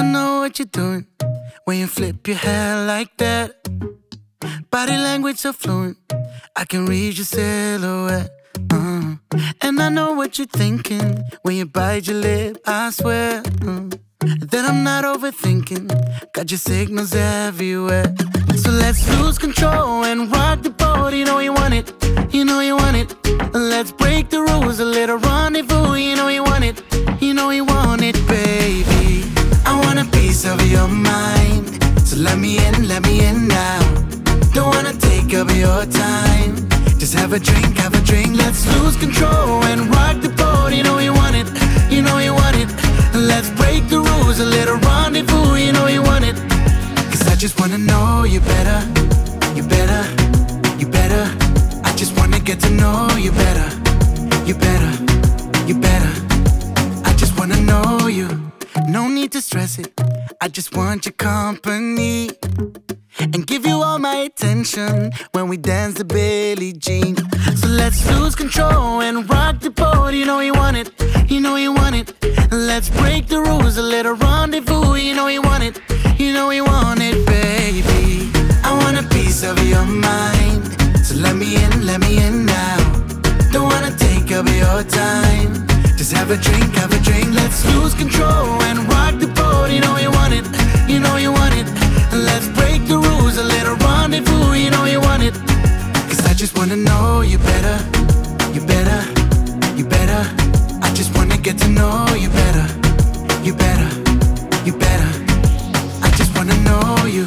know what you're doing when you flip your hair like that. Body language so fluent, I can read your silhouette. And I know what you're thinking when you bite your lip, I swear that I'm not overthinking. Got your signals everywhere. So let's lose control and rock the boat. You know you want it, you know you want it. Let's break the rules, a little rendezvous. You know you want it, you know you want it, baby. I want a piece of your mind, so let me in now. Don't wanna take up your time, just have a drink, let's lose control and rock the boat. You know you want it, you know you want it. Let's break the rules, a little rendezvous. You know you want it, cause I just wanna know you better, you better, you better. I just wanna get to know you better, you better, you better. I just wanna know you, no need to stress it. I just want your company and give you all my attention when we dance to Billie Jean. So let's lose control and rock the boat. You know you want it, you know you want it. Let's break the rules, a little rendezvous. You know you want it, you know you want it, baby. I want a piece of your mind, so let me in now. Don't wanna take up your time, just have a drink, let's lose control and rock the boat. You know you want it, you know you want it. Let's break the rules, a little rendezvous. You know you want it, cause I just wanna know you better, you better, you better. I just wanna get to know you better, you better, you better. I just wanna know you,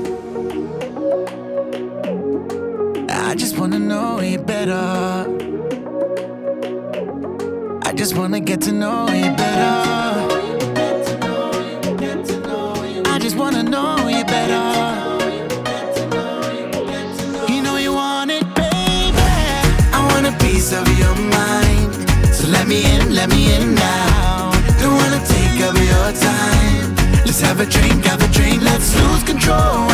I just wanna know you better. I just wanna get to know you better. I just wanna know you better. You know you want it, baby. I want a piece of your mind, so let me in now. Don't wanna take up your time, let's have a drink, let's lose control